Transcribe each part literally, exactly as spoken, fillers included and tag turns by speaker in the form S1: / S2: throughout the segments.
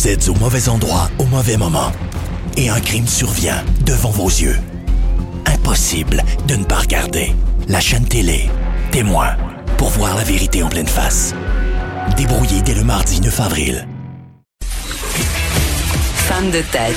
S1: Vous êtes au mauvais endroit au mauvais moment. Et un crime survient devant vos yeux. Impossible de ne pas regarder. La chaîne télé, Témoin, pour voir la vérité en pleine face. Débrouillé dès le mardi neuf avril.
S2: Femme de tête.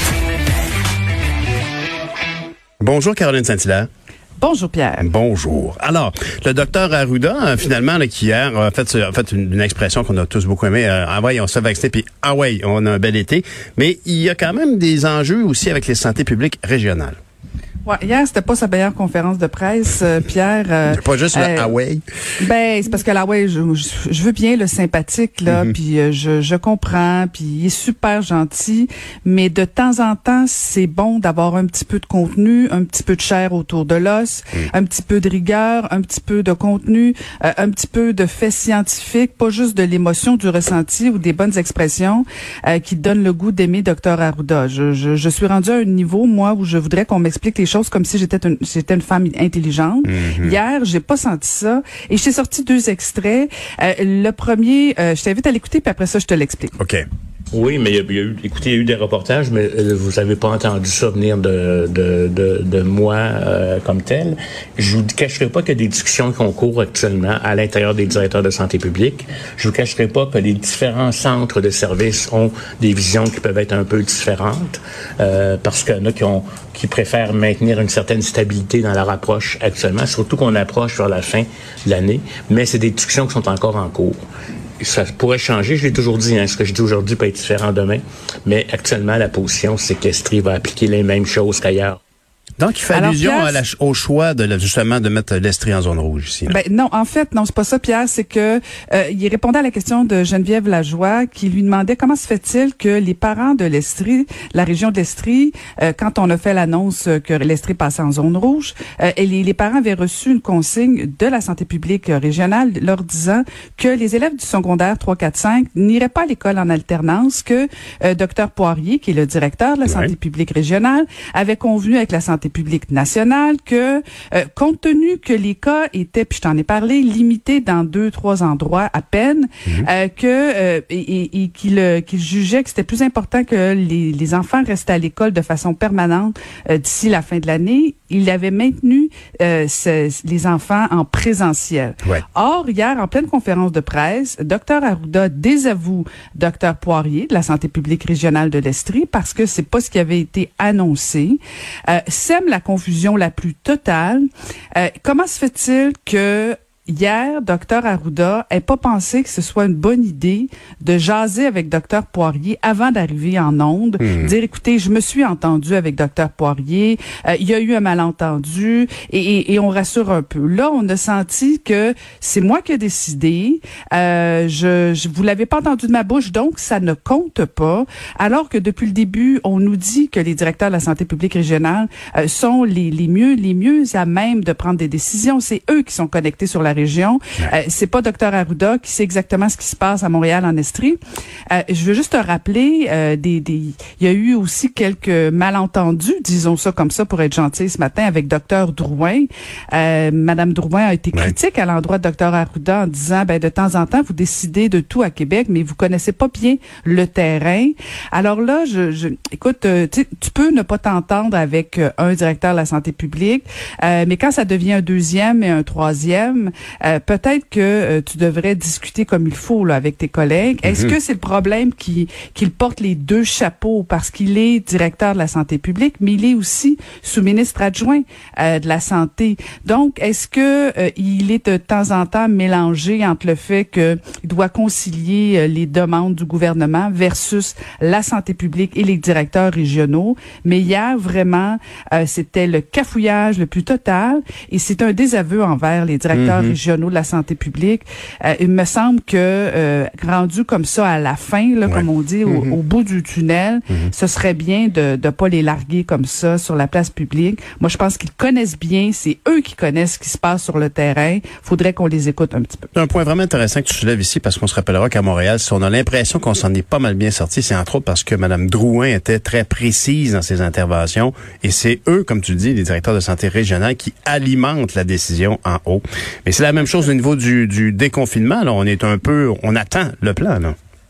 S3: Bonjour Caroline Saint-Hilaire.
S4: Bonjour Pierre.
S3: Bonjour. Alors, le docteur Arruda, finalement, là, qui hier a fait, a fait une, une expression qu'on a tous beaucoup aimée. Euh, ah ouais, on se fait vacciner, puis ah ouais, on a un bel été. Mais il y a quand même des enjeux aussi avec les santé publiques régionales.
S4: Ouais, hier, c'était pas sa meilleure conférence de presse, euh, Pierre. Euh,
S3: pas juste
S4: euh,
S3: le Huawei.
S4: Ben, c'est parce que là, ouais, je, je, je veux bien le sympathique, là, mm-hmm. puis euh, je, je comprends, puis il est super gentil, mais de temps en temps, c'est bon d'avoir un petit peu de contenu, un petit peu de chair autour de l'os, mm. un petit peu de rigueur, un petit peu de contenu, euh, un petit peu de faits scientifiques, pas juste de l'émotion, du ressenti ou des bonnes expressions euh, qui donnent le goût d'aimer docteur Arruda. Je, je, je suis rendue à un niveau, moi, où je voudrais qu'on m'explique les choses comme si j'étais une, j'étais une femme intelligente. Mm-hmm. Hier, j'ai pas senti ça. Et j'ai sorti deux extraits. Euh, le premier, euh, je t'invite à l'écouter, puis après ça, je te l'explique.
S3: OK.
S5: Oui, mais il y, a, il y a eu, écoutez, il y a eu des reportages, mais vous avez pas entendu ça venir de de de, de moi euh, comme tel. Je vous cacherai pas qu'il y a des discussions qui ont cours actuellement à l'intérieur des directeurs de santé publique. Je vous cacherai pas que les différents centres de services ont des visions qui peuvent être un peu différentes, euh, parce qu'il y en a qui ont qui préfèrent maintenir une certaine stabilité dans leur approche actuellement, surtout qu'on approche vers la fin de l'année. Mais c'est des discussions qui sont encore en cours. Ça pourrait changer, je l'ai toujours dit, hein, ce que je dis aujourd'hui peut être différent demain, mais actuellement, la position, c'est qu'Estrie va appliquer les mêmes choses qu'ailleurs.
S3: Donc, il fait
S4: Alors,
S3: allusion
S4: Pierre,
S3: à la, au choix de justement de mettre l'Estrie en zone rouge ici. Là.
S4: Ben non, en fait, non, c'est pas ça, Pierre. C'est que euh, il répondait à la question de Geneviève Lajoie, qui lui demandait comment se fait-il que les parents de l'Estrie, la région de l'Estrie, euh, quand on a fait l'annonce que l'Estrie passait en zone rouge, euh, et les, les parents avaient reçu une consigne de la santé publique régionale leur disant que les élèves du secondaire trois, quatre, cinq n'iraient pas à l'école en alternance, que euh, docteur Poirier, qui est le directeur de la santé ouais. publique régionale, avait convenu avec la santé publique nationale que, euh, compte tenu que les cas étaient, puis je t'en ai parlé, limités dans deux, trois endroits à peine, mm-hmm. euh, que euh, et, et qu'il, euh, qu'il jugeait que c'était plus important que les, les enfants restent à l'école de façon permanente euh, d'ici la fin de l'année. Il avait maintenu euh, ce, les enfants en présentiel.
S3: Ouais.
S4: Or, hier, en pleine conférence de presse, docteur Arruda désavoue docteur Poirier de la santé publique régionale de l'Estrie parce que c'est pas ce qui avait été annoncé. Euh, sème la confusion la plus totale. Euh, comment se fait-il que hier, docteur Arruda n'ait pas pensé que ce soit une bonne idée de jaser avec docteur Poirier avant d'arriver en ondes, mmh. dire, écoutez, je me suis entendu avec docteur Poirier, euh, il y a eu un malentendu, et, et, et on rassure un peu. Là, on a senti que c'est moi qui ai décidé, euh, je, je vous l'avez pas entendu de ma bouche, donc ça ne compte pas, alors que depuis le début, on nous dit que les directeurs de la santé publique régionale euh, sont les, les mieux, les mieux à même de prendre des décisions. C'est eux qui sont connectés sur la région. Euh, c'est pas docteur Arruda qui sait exactement ce qui se passe à Montréal en Estrie. Euh, je veux juste te rappeler, euh, des, des, il y a eu aussi quelques malentendus, disons ça comme ça pour être gentil ce matin, avec docteur Drouin. Euh, Madame Drouin a été critique ouais. à l'endroit de docteur Arruda en disant, ben de temps en temps vous décidez de tout à Québec, mais vous connaissez pas bien le terrain. Alors là, je, je écoute, euh, tu peux ne pas t'entendre avec euh, un directeur de la santé publique, euh, mais quand ça devient un deuxième et un troisième, Euh, peut-être que euh, tu devrais discuter comme il faut là avec tes collègues. Mm-hmm. Est-ce que c'est le problème qui, qu'il porte les deux chapeaux parce qu'il est directeur de la santé publique, mais il est aussi sous-ministre adjoint euh, de la santé. Donc, est-ce que euh, il est de temps en temps mélangé entre le fait qu'il doit concilier euh, les demandes du gouvernement versus la santé publique et les directeurs régionaux? Mais hier, vraiment, euh, c'était le cafouillage le plus total et c'est un désaveu envers les directeurs mm-hmm. régionaux de la santé publique. Euh, il me semble que euh, rendu comme ça à la fin, là, ouais. comme on dit, au, mm-hmm. au bout du tunnel, mm-hmm. ce serait bien de ne pas les larguer comme ça sur la place publique. Moi, je pense qu'ils connaissent bien, c'est eux qui connaissent ce qui se passe sur le terrain. Faudrait qu'on les écoute un petit peu.
S3: Un point vraiment intéressant que tu soulèves ici, parce qu'on se rappellera qu'à Montréal, si on a l'impression qu'on s'en est pas mal bien sorti, c'est entre autres parce que Mme Drouin était très précise dans ses interventions et c'est eux, comme tu dis, les directeurs de santé régionale qui alimentent la décision en haut. Mais c'est la même chose au niveau du, du déconfinement. Là. On est un peu, on attend le plan. Là.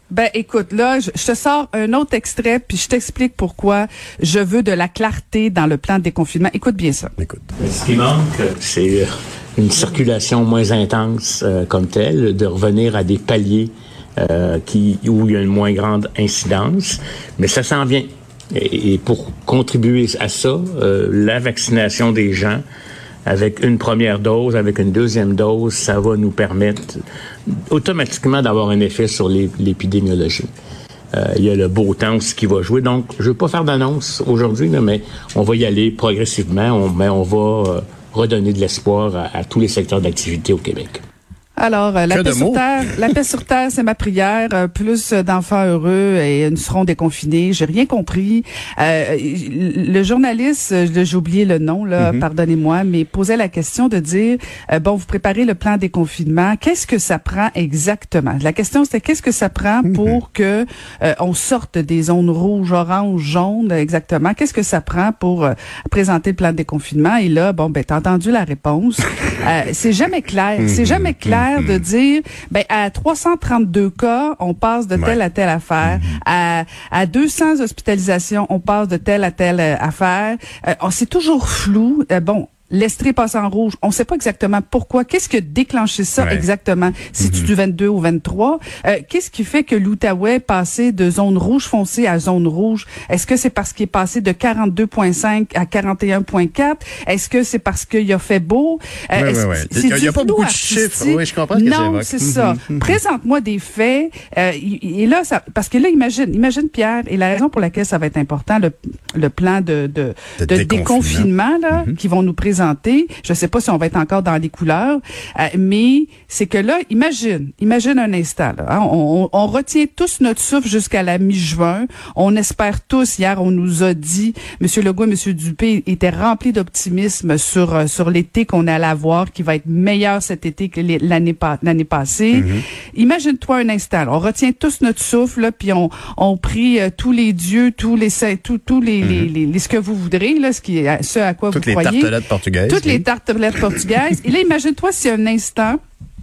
S4: Ben écoute, là, je, je te sors un autre extrait, puis je t'explique pourquoi je veux de la clarté dans le plan de déconfinement. Écoute bien ça.
S3: Écoute.
S5: Ce qui manque, c'est une circulation moins intense euh, comme telle, de revenir à des paliers euh, qui où il y a une moins grande incidence, mais ça s'en vient. Et, et pour contribuer à ça, euh, la vaccination des gens avec une première dose, avec une deuxième dose, ça va nous permettre automatiquement d'avoir un effet sur les, l'épidémiologie. Euh, il y a le beau temps aussi qui va jouer. Donc, je ne veux pas faire d'annonce aujourd'hui, là, mais on va y aller progressivement. On, mais on va euh, redonner de l'espoir à, à tous les secteurs d'activité au Québec.
S4: Alors, euh, la paix sur terre, la paix sur terre, c'est ma prière. Euh, plus d'enfants heureux et nous serons déconfinés. J'ai rien compris. Euh, le journaliste, j'ai oublié le nom là, mm-hmm. pardonnez-moi, mais posait la question de dire euh, bon, vous préparez le plan déconfinement. Qu'est-ce que ça prend exactement? La question c'était qu'est-ce que ça prend mm-hmm. pour que euh, on sorte des zones rouges, oranges, jaunes exactement? Qu'est-ce que ça prend pour euh, présenter le plan de déconfinement? Et là, bon, ben t'as entendu la réponse. Euh, c'est jamais clair. Mm-hmm. C'est jamais clair. De dire, ben à trois cent trente-deux cas, on passe de telle ouais. à telle affaire. Mm-hmm. À, à deux cents hospitalisations, on passe de telle à telle euh, affaire. Euh, c'est toujours flou. Euh, bon. L'Estrie passe en rouge. On ne sait pas exactement pourquoi. Qu'est-ce qui a déclenché ça ouais. exactement? Si mm-hmm. tu du vingt-deux ou vingt-trois, euh, qu'est-ce qui fait que l'Outaouais est passé de zone rouge foncée à zone rouge? Est-ce que c'est parce qu'il est passé de quarante-deux virgule cinq à quarante et un virgule quatre? Est-ce que c'est parce qu'il a fait beau?
S3: Euh, oui, oui, oui. Il n'y a, a pas beaucoup de chiffres. Oui, je comprends ce que
S4: Non, c'est mm-hmm. ça. Mm-hmm. Présente-moi des faits. Euh, et là, ça, parce que là, imagine, imagine Pierre, et la raison pour laquelle ça va être important, le, le plan de, de, de, de déconfinement là, mm-hmm. qui vont nous présenter. Je ne sais pas si on va être encore dans les couleurs, euh, mais c'est que là, imagine, imagine un instant. Là, hein, on, on retient tous notre souffle jusqu'à la mi-juin. On espère tous. Hier, on nous a dit, M. Legault et M. Dupé étaient remplis d'optimisme sur euh, sur l'été qu'on allait avoir, qui va être meilleur cet été que l'année l'année passée. Mm-hmm. Imagine-toi un instant. Là, on retient tous notre souffle, là, puis on on prie euh, tous les dieux, tous les tous tous les, mm-hmm. les, les, les ce que vous voudrez là, ce qui ce à quoi
S3: Toutes
S4: vous croyez.
S3: Toutes les tartelettes portugaises.
S4: Toutes
S3: oui.
S4: les tartelettes portugaises. Et là, imagine-toi si un instant,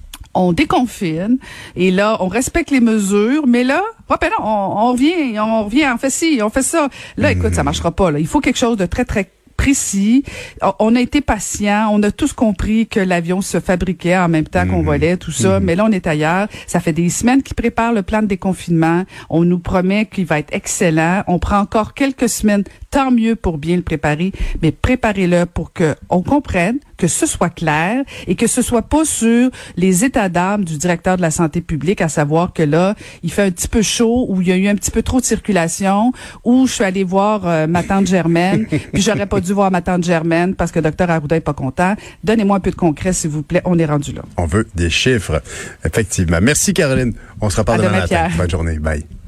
S4: on déconfine et là, on respecte les mesures, mais là, oh ben non, on, on revient, on revient, on fait ci, on fait ça. Là, écoute, mmh. ça marchera pas. Là. Il faut quelque chose de très, très précis. On a été patient, on a tous compris que l'avion se fabriquait en même temps mmh. qu'on volait, tout ça, mmh. mais là on est ailleurs. Ça fait des semaines qu'ils préparent le plan de déconfinement. On nous promet qu'il va être excellent. On prend encore quelques semaines, tant mieux pour bien le préparer, mais préparez-le pour que on comprenne, que ce soit clair et que ce soit pas sur les états d'âme du directeur de la santé publique, à savoir que là, il fait un petit peu chaud ou il y a eu un petit peu trop de circulation ou je suis allée voir euh, ma tante Germaine puis j'aurais pas dû voir ma tante Germaine parce que docteur Arruda est pas content. Donnez-moi un peu de concret, s'il vous plaît. On est rendu là.
S3: On veut des chiffres. Effectivement. Merci, Caroline. On se reparle demain matin. Bonne journée. Bye.